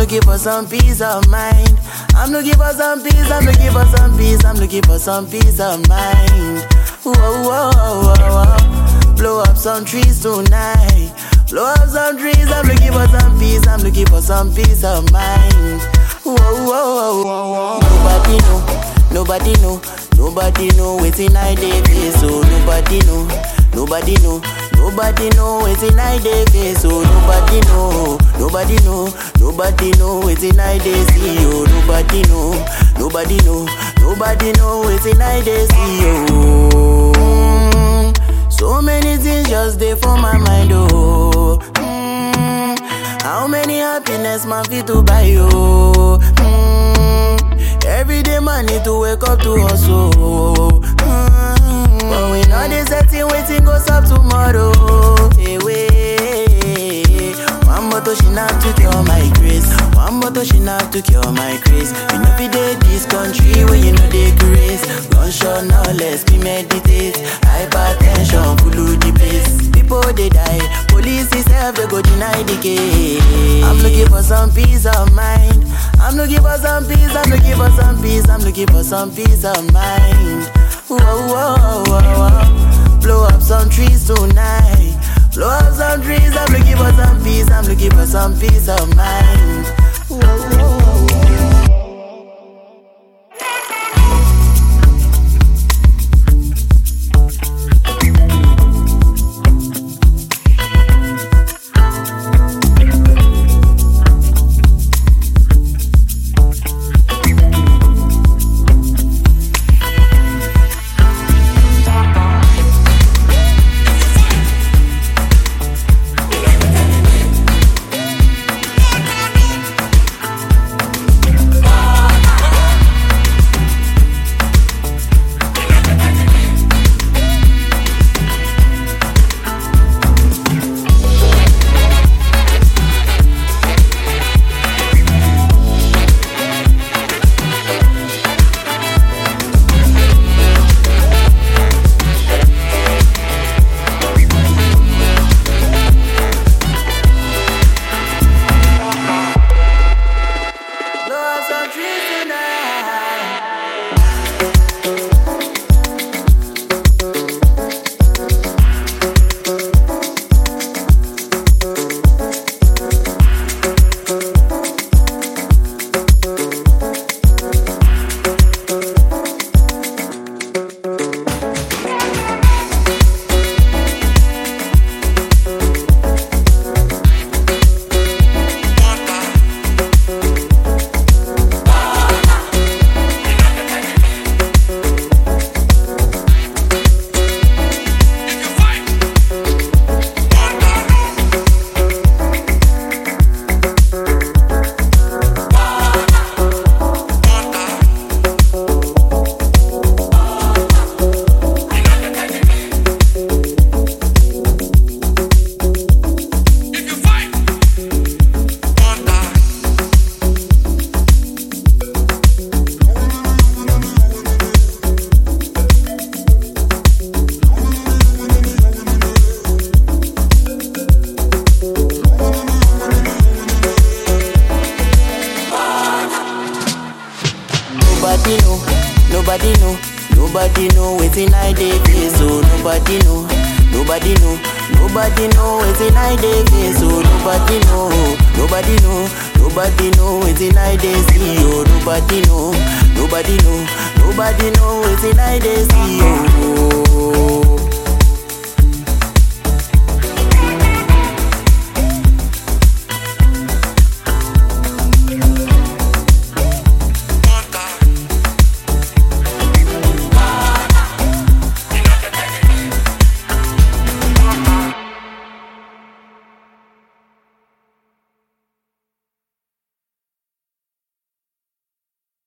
looking for some peace of mind. I'm looking for some peace, I'm looking for some peace, I'm looking for some peace of mind. Whoa, whoa, whoa, whoa. Blow up some trees tonight. Blow up some trees, I'm looking for some peace, I'm looking for some peace of mind. Whoa, whoa, whoa, whoa. Nobody know, nobody know, nobody know waiting I dey face, so nobody know, nobody know. Nobody know waiting I dey face, so nobody know, nobody know, nobody know waiting I dey see, oh nobody know, nobody know, nobody know waiting I dey see, oh. So many things just dey for my mind, oh. How many happiness man fit to buy, oh. Every day man need to wake up to hustle. But we know this setting waiting goes up tomorrow. Hey, wait. One bottle she not to cure my grace. One bottle she not to cure my grace. You know we did this country where you know they grace. Gunshot now let's be meditate. Hypertension full of the place. People they die. Police itself they go deny the case. I'm looking for some peace of mind. I'm looking for some peace. I'm looking for some peace. I'm looking for some peace of mind. Whoa, whoa, whoa, whoa. Blow up some trees tonight. Blow up some trees, I'm looking for some peace, I'm looking for some peace of mind. Whoa, whoa, whoa. Nobody know, nobody know waiting I dey face, so nobody know, nobody know, nobody know waiting I dey face, so nobody know, nobody know, nobody know waiting I dey see, oh nobody know, nobody know, nobody know waiting I dey see,